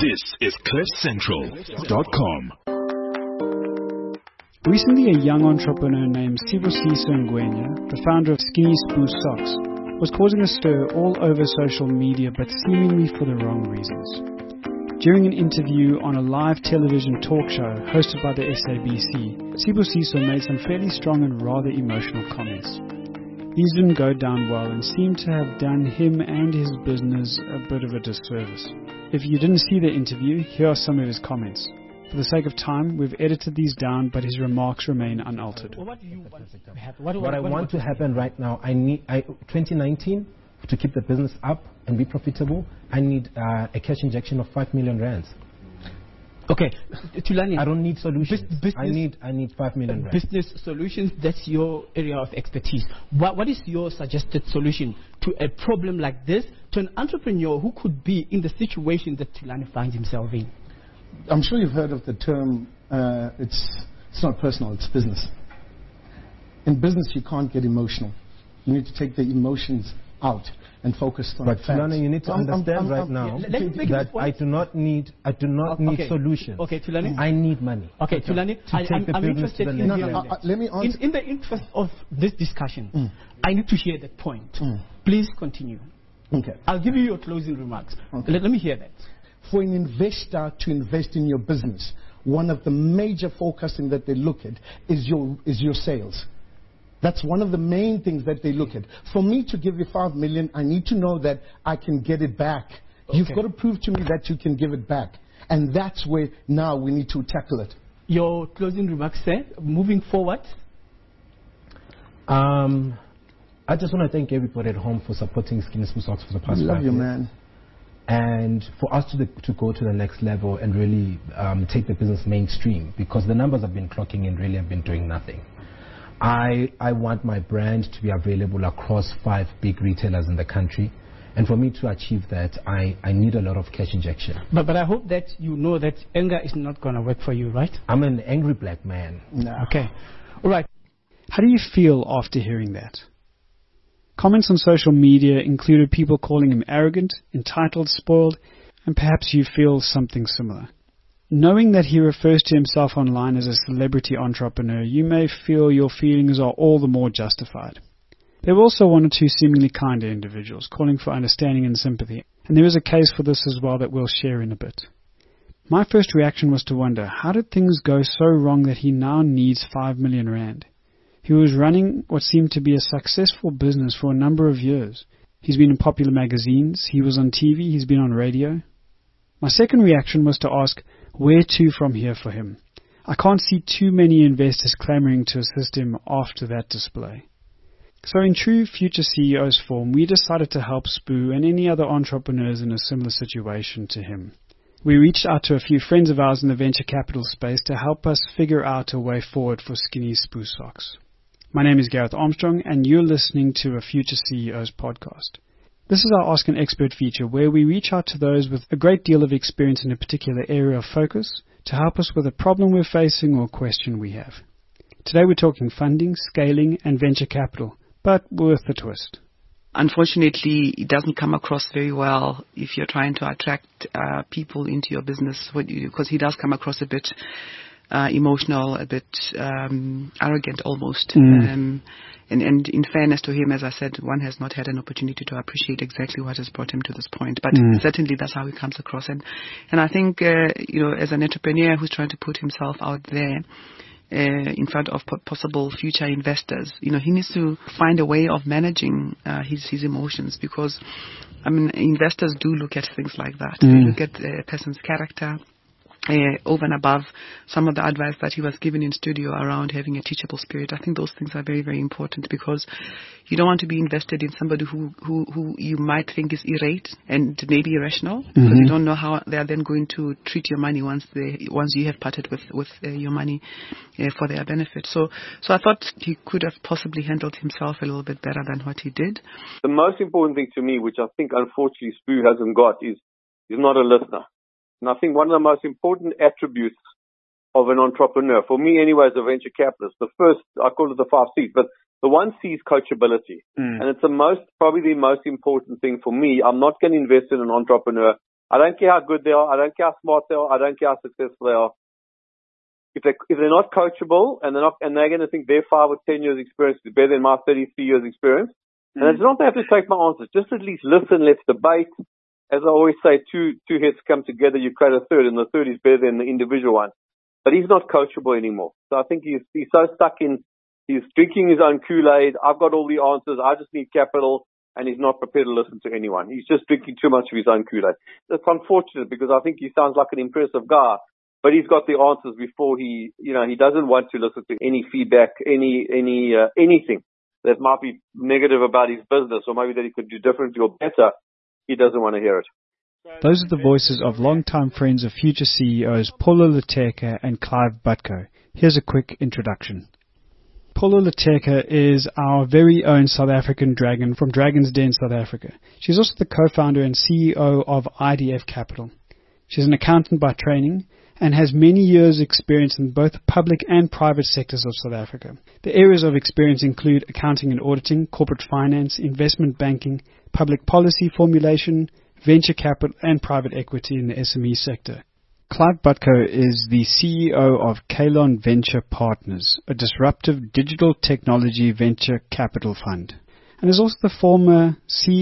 This is CliffCentral.com. Recently, a young entrepreneur named Sibusiso Ngwenya, the founder of Skinny Spoo Socks, was causing a stir all over social media, but seemingly for the wrong reasons. During an interview on a live television talk show hosted by the SABC, Sibusiso made some fairly strong and rather emotional comments. These didn't go down well and seemed to have done him and his business a bit of a disservice. If you didn't see the interview, here are some of his comments. For the sake of time, we've edited these down, but his remarks remain unaltered. What do you want to happen? What I want to happen right now, 2019, to keep the business up and be profitable, I need a cash injection of 5 million rands. Okay, Thulani, I don't need solutions. I need 5 million rands. Business solutions, that's your area of expertise. What is your suggested solution to a problem like this, to an entrepreneur who could be in the situation that Thulani finds himself in? I'm sure you've heard of the term, it's not personal, it's business. In business, you can't get emotional. You need to take the emotions out and focus on but facts. But Thulani, you need to understand right now that I do not need solutions. Okay, Thulani. I need money. Okay, Thulani, I'm interested in let me answer. In the interest of this discussion, I need to hear that point. Please continue. Okay. I'll give you your closing remarks. Okay. Let me hear that. For an investor to invest in your business, one of the major forecasting that they look at is your sales. That's one of the main things that they look at. For me to give you 5 million, I need to know that I can get it back. Okay. You've got to prove to me that you can give it back. And that's where now we need to tackle it. Your closing remarks, sir, moving forward? I just want to thank everybody at home for supporting Skinny Spoo Socks for the past 5 years. Love you, man. And for us to go to the next level and really take the business mainstream, because the numbers have been clocking and really have been doing nothing. I want my brand to be available across 5 big retailers in the country. And for me to achieve that, I need a lot of cash injection. But I hope that you know that anger is not going to work for you, right? I'm an angry black man. No. Okay. All right. How do you feel after hearing that? Comments on social media included people calling him arrogant, entitled, spoiled, and perhaps you feel something similar. Knowing that he refers to himself online as a celebrity entrepreneur, you may feel your feelings are all the more justified. There were also one or two seemingly kinder individuals calling for understanding and sympathy, and there is a case for this as well that we'll share in a bit. My first reaction was to wonder, how did things go so wrong that he now needs 5 million rand? He was running what seemed to be a successful business for a number of years. He's been in popular magazines, he was on TV, he's been on radio. My second reaction was to ask, where to from here for him? I can't see too many investors clamoring to assist him after that display. So in true future CEOs form, we decided to help Spoo and any other entrepreneurs in a similar situation to him. We reached out to a few friends of ours in the venture capital space to help us figure out a way forward for Skinny Spoo Socks. My name is Gareth Armstrong, and you're listening to a Future CEOs podcast. This is our Ask an Expert feature, where we reach out to those with a great deal of experience in a particular area of focus to help us with a problem we're facing or question we have. Today we're talking funding, scaling, and venture capital, but with a twist. Unfortunately, it doesn't come across very well if you're trying to attract people into your business, because he does come across a bit emotional, a bit arrogant almost. And in fairness to him, as I said, one has not had an opportunity to appreciate exactly what has brought him to this point. But certainly that's how he comes across. And I think, as an entrepreneur who's trying to put himself out there in front of possible future investors, he needs to find a way of managing his emotions, because, investors do look at things like that. They look at a person's character, over and above some of the advice that he was given in studio around having a teachable spirit. I think those things are very, very important, because you don't want to be invested in somebody who you might think is irate and maybe irrational, because you don't know how they are then going to treat your money once you have parted with your money for their benefit. So I thought he could have possibly handled himself a little bit better than what he did. The most important thing to me, which I think unfortunately Spoo hasn't got, is not a listener. And I think one of the most important attributes of an entrepreneur, for me anyway, as a venture capitalist, the first, I call it the 5 C's, but the 1 C is coachability. And it's probably the most important thing for me. I'm not going to invest in an entrepreneur I don't care how good they are. I don't care how smart they are. I don't care how successful they are. If they're not coachable and they're going to think their 5 or 10 years experience is better than my 33 years experience, and it's not they have to take my answers. Just at least listen. Let's debate. As I always say, two heads come together, you create a third, and the third is better than the individual one. But he's not coachable anymore. So I think he's so stuck in, he's drinking his own Kool-Aid. I've got all the answers. I just need capital, and he's not prepared to listen to anyone. He's just drinking too much of his own Kool-Aid. That's unfortunate because I think he sounds like an impressive guy, but he's got the answers before he doesn't want to listen to any feedback, anything that might be negative about his business or maybe that he could do differently or better. He doesn't want to hear it. Those are the voices of longtime friends of future CEOs Paulo Leteka and Clive Butko. Here's a quick introduction. Paulo Leteka is our very own South African dragon from Dragon's Den, South Africa. She's also the co-founder and CEO of IDF Capital. She's an accountant by training and has many years' experience in both the public and private sectors of South Africa. The areas of experience include accounting and auditing, corporate finance, investment banking, public policy formulation, venture capital, and private equity in the SME sector. Clive Butko is the CEO of Kalon Venture Partners, a disruptive digital technology venture capital fund, and is also the former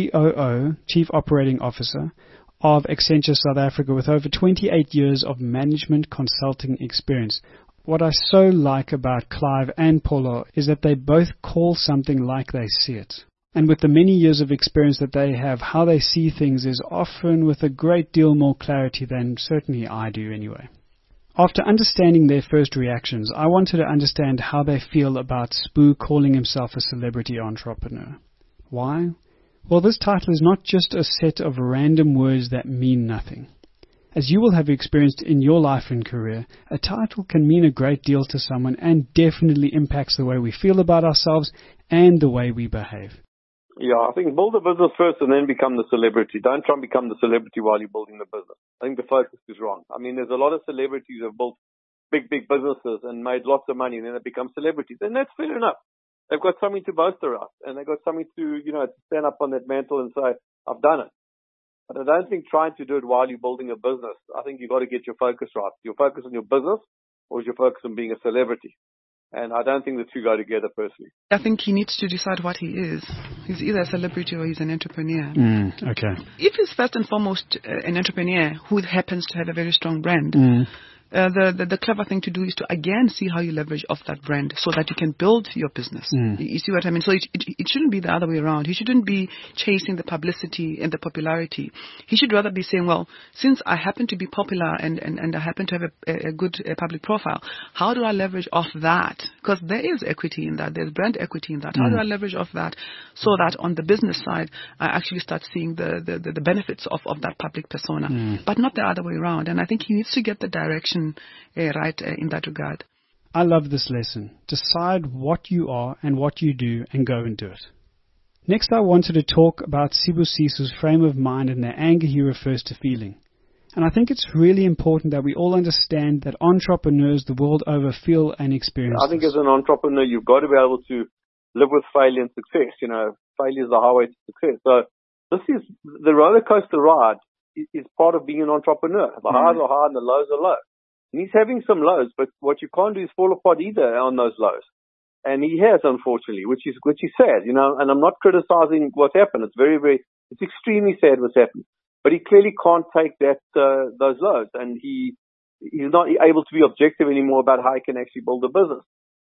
COO, Chief Operating Officer, of Accenture South Africa with over 28 years of management consulting experience. What I so like about Clive and Paulo is that they both call something like they see it. And with the many years of experience that they have, how they see things is often with a great deal more clarity than certainly I do anyway. After understanding their first reactions, I wanted to understand how they feel about Spoo calling himself a celebrity entrepreneur. Why? Well, this title is not just a set of random words that mean nothing. As you will have experienced in your life and career, a title can mean a great deal to someone and definitely impacts the way we feel about ourselves and the way we behave. Yeah, I think build a business first and then become the celebrity. Don't try and become the celebrity while you're building the business. I think the focus is wrong. I mean, there's a lot of celebrities who have built big businesses and made lots of money and then they become celebrities. And that's fair enough. They've got something to boast about and they've got something to, to stand up on that mantle and say, I've done it. But I don't think trying to do it while you're building a business. I think you've got to get your focus right. Your focus on your business or is your focus on being a celebrity? And I don't think the two go together personally. I think he needs to decide what he is. He's either a celebrity or he's an entrepreneur. Okay. If he's first and foremost an entrepreneur who happens to have a very strong brand, the clever thing to do is to again see how you leverage off that brand so that you can build your business. You see what I mean? So it shouldn't be the other way around. He shouldn't be chasing the publicity and the popularity. He should rather be saying, well, since I happen to be popular and I happen to have a good public profile, how do I leverage off that? Because there is equity in that. There's brand equity in that. How do I leverage off that so that on the business side, I actually start seeing the benefits of that public persona, but not the other way around. And I think he needs to get the direction right in that regard. I love this lesson. Decide what you are and what you do and go and do it. Next, I wanted to talk about Sibusisu's frame of mind and the anger he refers to feeling. And I think it's really important that we all understand that entrepreneurs the world over feel and experience. I think as an entrepreneur, you've got to be able to live with failure and success. Failure is the highway to success. So this is the roller coaster ride is part of being an entrepreneur. The highs are high and the lows are low. And he's having some lows, but what you can't do is fall apart either on those lows. And he has, unfortunately, which is sad, and I'm not criticizing what's happened. It's extremely sad what's happened. But he clearly can't take those lows, and he's not able to be objective anymore about how he can actually build a business.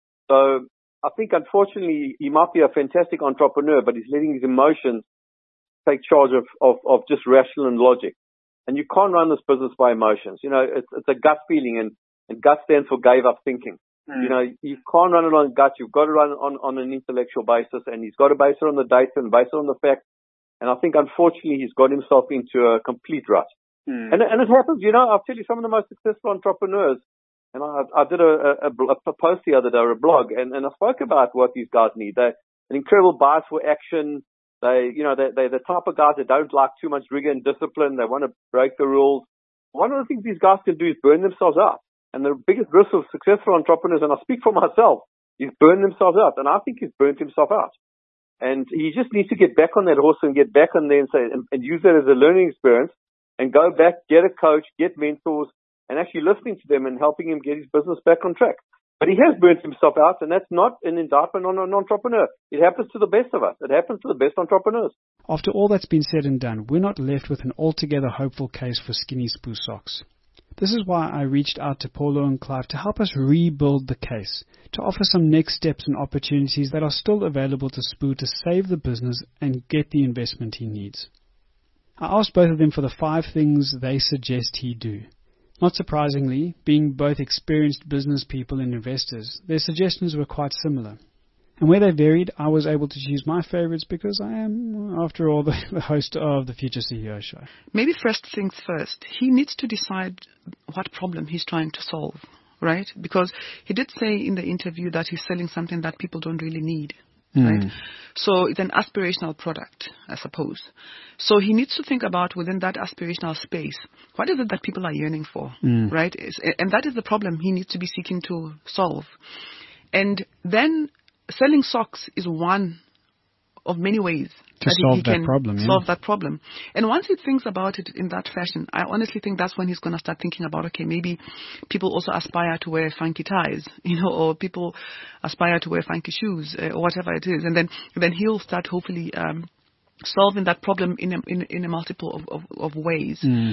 So I think, unfortunately, he might be a fantastic entrepreneur, but he's letting his emotions take charge of just rational and logic. And you can't run this business by emotions. It's a gut feeling, and gut stands for gave up thinking. You can't run it on gut. You've got to run it on an intellectual basis, and he's got to base it on the data and base it on the facts. And I think, unfortunately, he's got himself into a complete rut. And it happens, I'll tell you, some of the most successful entrepreneurs, and I did a post the other day, or a blog, and I spoke about what these guys need. They're an incredible bias for action. They're the type of guys that don't like too much rigor and discipline. They want to break the rules. One of the things these guys can do is burn themselves out. And the biggest risk of successful entrepreneurs, and I speak for myself, is burn themselves out. And I think he's burnt himself out. And he just needs to get back on that horse and get back on there and say, and use that as a learning experience and go back, get a coach, get mentors, and actually listening to them and helping him get his business back on track. But he has burnt himself out, and that's not an indictment on an entrepreneur. It happens to the best of us. It happens to the best entrepreneurs. After all that's been said and done, we're not left with an altogether hopeful case for Skinny Spoo socks. This is why I reached out to Paulo and Clive to help us rebuild the case, to offer some next steps and opportunities that are still available to Spoo to save the business and get the investment he needs. I asked both of them for the 5 things they suggest he do. Not surprisingly, being both experienced business people and investors, their suggestions were quite similar. And where they varied, I was able to choose my favorites because I am, after all, the host of the Future CEO Show. Maybe first things first, he needs to decide what problem he's trying to solve, right? Because he did say in the interview that he's selling something that people don't really need. Right? So it's an aspirational product, I suppose. So he needs to think about within that aspirational space, what is it that people are yearning for, right? And that is the problem he needs to be seeking to solve. And then selling socks is one of many ways to solve that problem. Solve that problem. And once he thinks about it in that fashion, I honestly think that's when he's going to start thinking about, okay, maybe people also aspire to wear funky ties, or people aspire to wear funky shoes, or whatever it is. And then he'll start hopefully solving that problem in a multiple of ways. And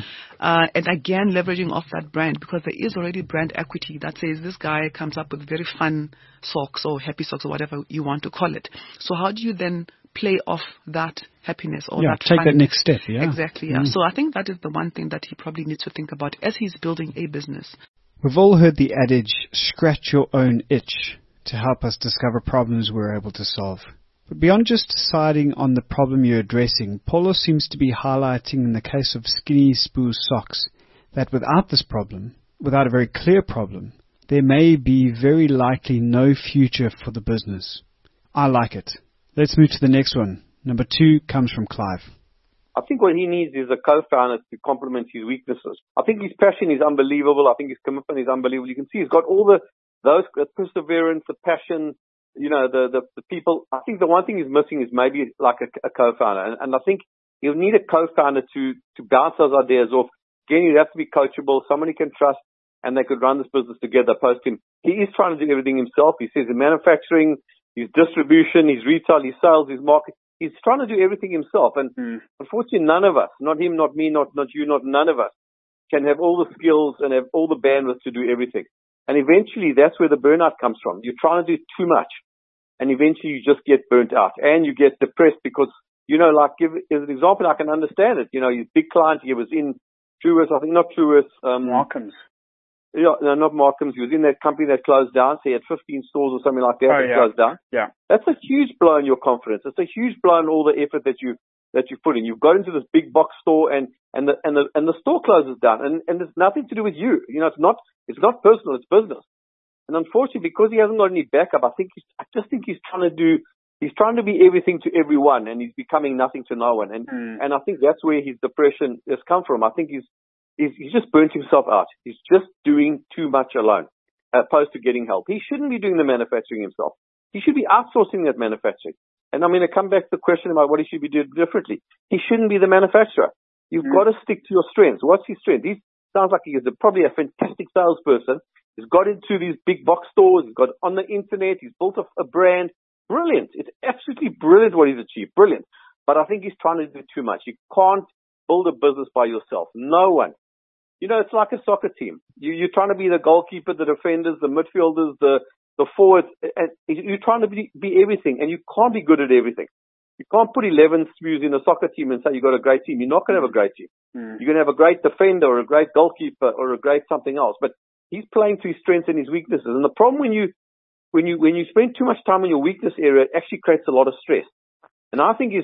again, leveraging off that brand, because there is already brand equity that says this guy comes up with very fun socks or happy socks or whatever you want to call it. So how do you then play off that happiness or that take fun? that next step, Exactly, So I think that is the one thing that he probably needs to think about as he's building a business. We've all heard the adage, scratch your own itch, to help us discover problems we're able to solve. But beyond just deciding on the problem you're addressing, Paulo seems to be highlighting in the case of Skinny Spoo socks that without this problem, without a very clear problem, there may be very likely no future for the business. I like it. Let's move to the next one. Number 2 comes from Clive. I think what he needs is a co-founder to complement his weaknesses. I think his passion is unbelievable. I think his commitment is unbelievable. You can see he's got all those perseverance, the passion, the people. I think the one thing he's missing is maybe like a co-founder. And I think he'll need a co-founder to bounce those ideas off. Again, you have to be coachable, someone he can trust, and they could run this business together post him. He is trying to do everything himself. He says in manufacturing, his distribution, his retail, his sales, his market. He's trying to do everything himself. And unfortunately, none of us, not him, not me, not you, not none of us, can have all the skills and have all the bandwidth to do everything. And eventually, that's where the burnout comes from. You're trying to do too much. And eventually, you just get burnt out. And you get depressed because, like, give as an example, I can understand it. His big client, he was in Truworths, I think not Truworths. Markham's. Yeah, no, not Markham's. He was in that company that closed down. So he had 15 stores or something like that closed down. Yeah. That's a huge blow in your confidence. It's a huge blow in all the effort that you put in. You've got into this big box store and the store closes down and it's nothing to do with you. It's not personal, it's business. And unfortunately, because he hasn't got any backup, I just think he's trying to be everything to everyone and he's becoming nothing to no one. And I think that's where his depression has come from. I think he's just burnt himself out. He's just doing too much alone, as opposed to getting help. He shouldn't be doing the manufacturing himself. He should be outsourcing that manufacturing. And I'm going to come back to the question about what he should be doing differently. He shouldn't be the manufacturer. You've got to stick to your strengths. What's his strength? He sounds like he is probably a fantastic salesperson. He's got into these big box stores. He's got on the internet. He's built a brand. Brilliant. It's absolutely brilliant what he's achieved. Brilliant. But I think he's trying to do too much. You can't build a business by yourself. No one. It's like a soccer team. You're trying to be the goalkeeper, the defenders, the midfielders, the forwards, and you're trying to be everything, and you can't be good at everything. You can't put 11 SPUs in a soccer team and say you've got a great team. You're not going to have a great team. You're going to have a great defender or a great goalkeeper or a great something else. But he's playing to his strengths and his weaknesses. And the problem when you spend too much time in your weakness area, it actually creates a lot of stress. And I think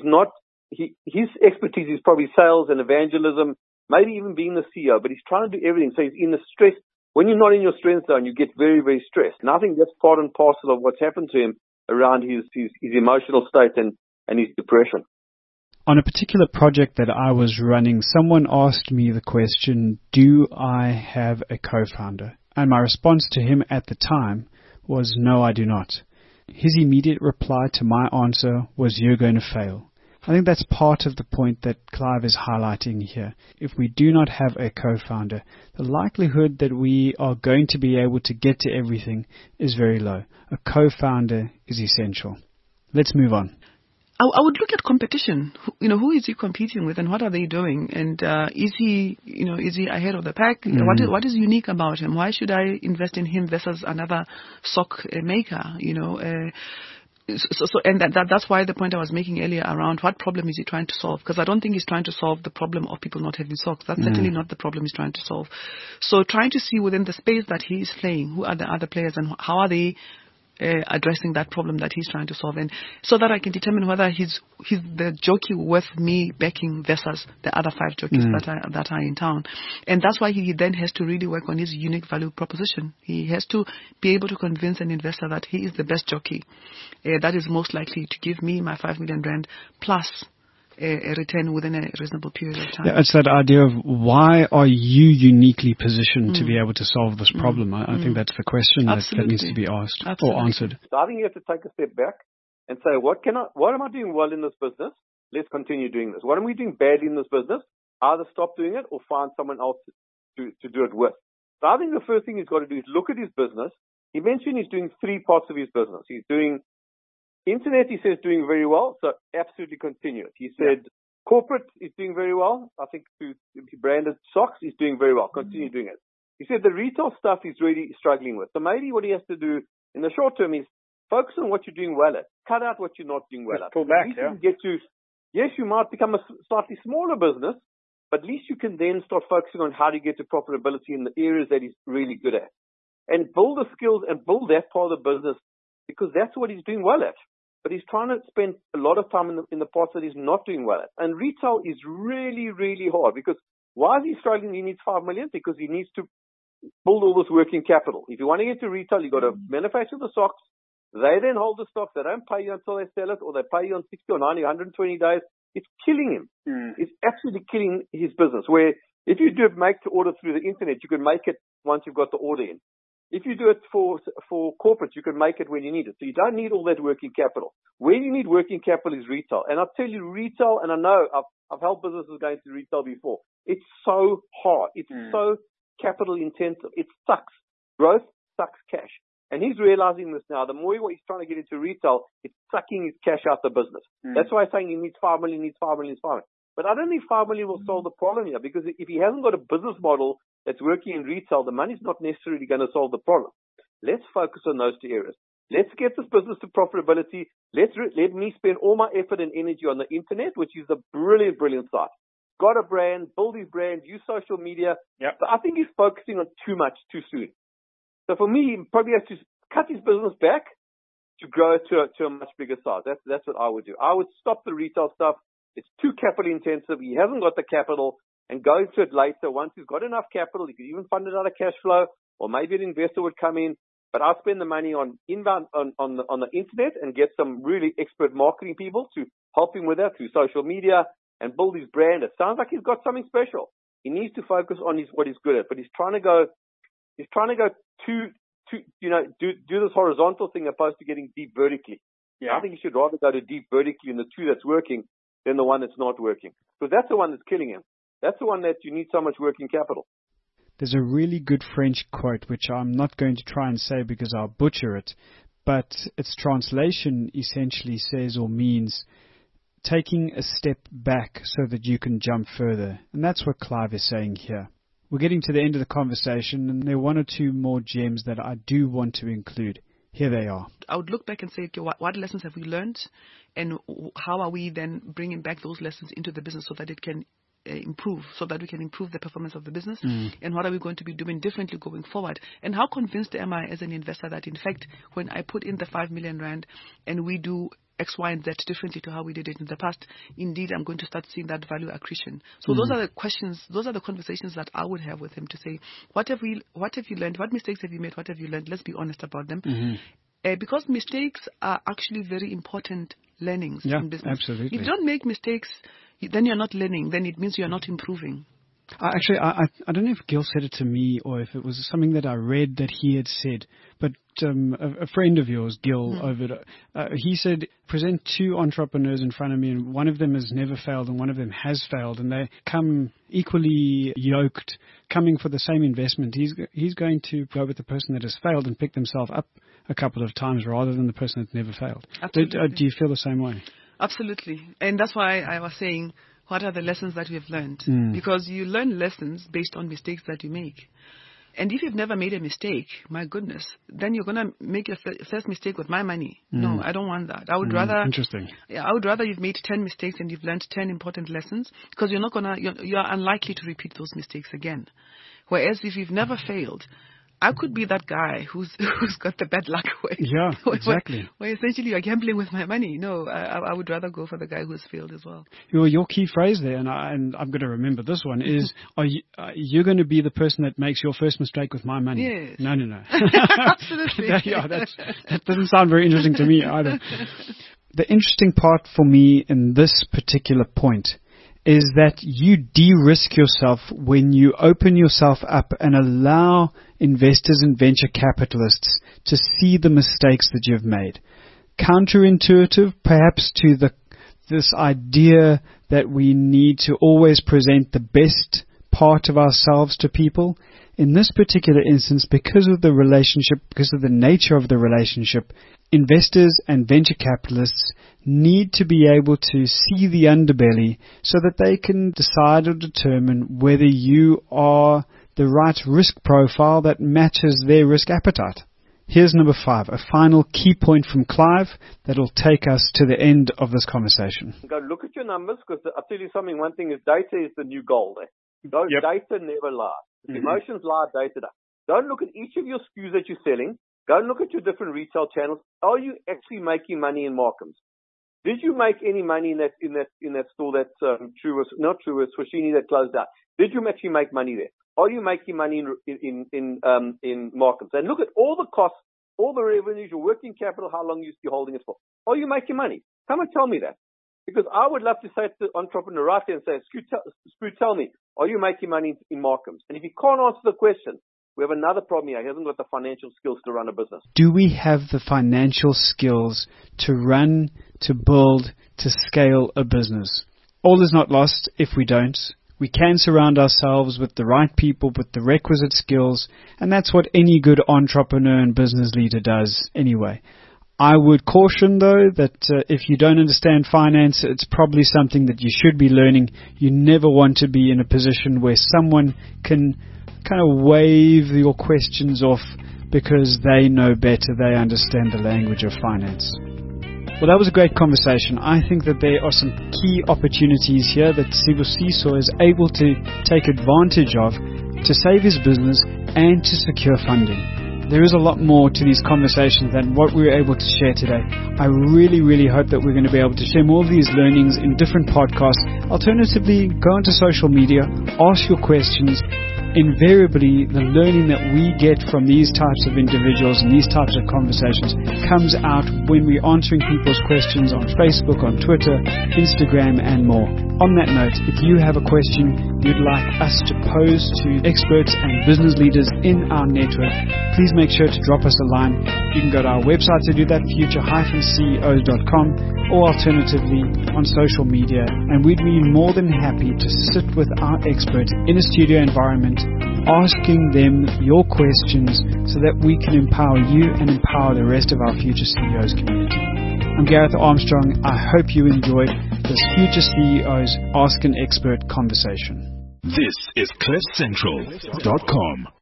his expertise is probably sales and evangelism, maybe even being the CEO, but he's trying to do everything. So he's in the stress. When you're not in your strength zone, you get very, very stressed. And I think that's part and parcel of what's happened to him around his emotional state and his depression. On a particular project that I was running, someone asked me the question, do I have a co-founder? And my response to him at the time was, no, I do not. His immediate reply to my answer was, you're going to fail. I think that's part of the point that Clive is highlighting here. If we do not have a co-founder, the likelihood that we are going to be able to get to everything is very low. A co-founder is essential. Let's move on. I would look at competition. Who is he competing with, and what are they doing? And is he ahead of the pack? What is unique about him? Why should I invest in him versus another sock maker? That's why the point I was making earlier around what problem is he trying to solve? Because I don't think he's trying to solve the problem of people not having socks. That's certainly not the problem he's trying to solve. So trying to see within the space that he is playing, who are the other players and how are they addressing that problem that he's trying to solve, and so that I can determine whether he's the jockey worth me backing versus the other 5 jockeys that are in town. And that's why he then has to really work on his unique value proposition. He has to be able to convince an investor that he is the best jockey that is most likely to give me my 5 million rand plus a return within a reasonable period of time. Yeah, it's that idea of why are you uniquely positioned to be able to solve this problem? I think that's the question that needs to be asked or answered. So I think you have to take a step back and say, what am I doing well in this business? Let's continue doing this. What am we doing badly in this business? Either stop doing it or find someone else to do it with. So I think the first thing he's got to do is look at his business. He mentioned he's doing 3 parts of his business. He's doing Internet, he says, doing very well, so absolutely continue it. He said corporate is doing very well. I think to branded socks is doing very well. Continue doing it. He said the retail stuff he's really struggling with. So maybe what he has to do in the short term is focus on what you're doing well at. Cut out what you're not doing well at. Pull back, yes, you might become a slightly smaller business, but at least you can then start focusing on how to get to profitability in the areas that he's really good at. And build the skills and build that part of the business because that's what he's doing well at. But he's trying to spend a lot of time in the parts that he's not doing well at. And retail is really, really hard because why is he struggling? He needs 5 million because he needs to build all this working capital. If you want to get to retail, you've got to manufacture the socks. They then hold the stocks. They don't pay you until they sell it, or they pay you on 60 or 90, 120 days. It's killing him. It's absolutely killing his business. Where if you do make to order through the internet, you can make it once you've got the order in. If you do it for corporate, you can make it when you need it. So you don't need all that working capital. Where you need working capital is retail. And I'll tell you, retail, and I know I've helped businesses going to retail before. It's so hard. It's so capital intensive. It sucks. Growth sucks cash. And he's realizing this now. The more he's trying to get into retail, it's sucking his cash out the business. That's why I'm saying he needs 5 million, But I don't think 5 million will solve the problem here, because if he hasn't got a business model that's working in retail, the money's not necessarily going to solve the problem. Let's focus on those 2 areas. Let's get this business to profitability. Let me spend all my effort and energy on the internet, which is a brilliant, brilliant site. Got a brand, build his brand, use social media. Yep. But I think he's focusing on too much too soon. So for me, he probably has to cut his business back to grow to a much bigger size. That's what I would do. I would stop the retail stuff. It's too capital intensive. He hasn't got the capital, and go into it later. Once he's got enough capital, he could even fund it out of cash flow, or maybe an investor would come in. But I'll spend the money on inbound on the internet and get some really expert marketing people to help him with that through social media and build his brand. It sounds like he's got something special. He needs to focus on what he's good at, but he's trying to go do this horizontal thing opposed to getting deep vertically. Yeah. I think he should rather go to deep vertically in the 2 that's working than the one that's not working. Because that's the one that's killing him. That's the one that you need so much working capital. There's a really good French quote, which I'm not going to try and say because I'll butcher it, but its translation essentially says or means taking a step back so that you can jump further. And that's what Clive is saying here. We're getting to the end of the conversation, and there are 1 or 2 more gems that I do want to include. Here they are. I would look back and say, okay, what lessons have we learned, and how are we then bringing back those lessons into the business so that it can improve, so that we can improve the performance of the business, and what are we going to be doing differently going forward, and how convinced am I as an investor that, in fact, when I put in the 5 million rand and we do X, Y, and Z differently to how we did it in the past, indeed, I'm going to start seeing that value accretion. So those are the questions, those are the conversations that I would have with him to say, what have you learned? What mistakes have you made? What have you learned? Let's be honest about them. Because mistakes are actually very important learnings in business. Absolutely. If you don't make mistakes, then you're not learning. Then it means you're not improving. I don't know if Gil said it to me or if it was something that I read that he had said, but a friend of yours, Gil, he said, present two entrepreneurs in front of me, and one of them has never failed and one of them has failed, and they come equally yoked, coming for the same investment. He's going to go with the person that has failed and pick themselves up a couple of times rather than the person that never failed. Absolutely. Do you feel the same way? Absolutely. And that's why I was saying, what are the lessons that we have learned? Because you learn lessons based on mistakes that you make. And if you've never made a mistake, my goodness, then you're going to make your first mistake with my money. No, I don't want that. I would rather. Interesting. Yeah, I would rather you've made 10 mistakes and you've learned 10 important lessons, because you're unlikely to repeat those mistakes again. Whereas if you've never failed, I could be that guy who's got the bad luck way. Yeah, exactly. Where essentially you're gambling with my money. No, I would rather go for the guy who's failed as well. Your key phrase there, and I'm going to remember this one, is you're going to be the person that makes your first mistake with my money. Yes. No. Absolutely. That doesn't sound very interesting to me either. The interesting part for me in this particular point is that you de-risk yourself when you open yourself up and allow investors and venture capitalists to see the mistakes that you've made. Counterintuitive, perhaps, to this idea that we need to always present the best part of ourselves to people. In this particular instance, because of the relationship, because of the nature of the relationship, investors and venture capitalists need to be able to see the underbelly so that they can decide or determine whether you are the right risk profile that matches their risk appetite. Here's number 5, a final key point from Clive that will take us to the end of this conversation. Go look at your numbers, because I'll tell you something. One thing is data is the new gold. Data never lies. Emotions lie, data does. Don't look at each of your SKUs that you're selling. Go and look at your different retail channels. Are you actually making money in Markhams? Did you make any money in that store that's Swashini that closed down? Did you actually make money there? Are you making money in Markhams? And look at all the costs, all the revenues, your working capital, how long you're holding it for. Are you making money? Come and tell me that. Because I would love to say to the entrepreneur right there and say, Spoo, tell me, are you making money in Markhams? And if he can't answer the question, we have another problem here. He hasn't got the financial skills to run a business. Do we have the financial skills to run, to build, to scale a business? All is not lost if we don't. We can surround ourselves with the right people, with the requisite skills, and that's what any good entrepreneur and business leader does anyway. I would caution, though, that if you don't understand finance, it's probably something that you should be learning. You never want to be in a position where someone can kind of wave your questions off because they know better, they understand the language of finance. Well, that was a great conversation. I think that there are some key opportunities here that Sibu Siso is able to take advantage of to save his business and to secure funding. There is a lot more to these conversations than what we were able to share today. I really, really hope that we're going to be able to share more of these learnings in different podcasts. Alternatively, go onto social media, ask your questions. Invariably, the learning that we get from these types of individuals and these types of conversations comes out when we're answering people's questions on Facebook, on Twitter, Instagram, and more. On that note, if you have a question you'd like us to pose to experts and business leaders in our network, please make sure to drop us a line. You can go to our website to do that, future-ceos.com, or alternatively on social media, and we'd be more than happy to sit with our experts in a studio environment, asking them your questions so that we can empower you and empower the rest of our Future CEOs community. I'm Gareth Armstrong. I hope you enjoyed this Future CEOs Ask an Expert conversation. This is CliffCentral.com.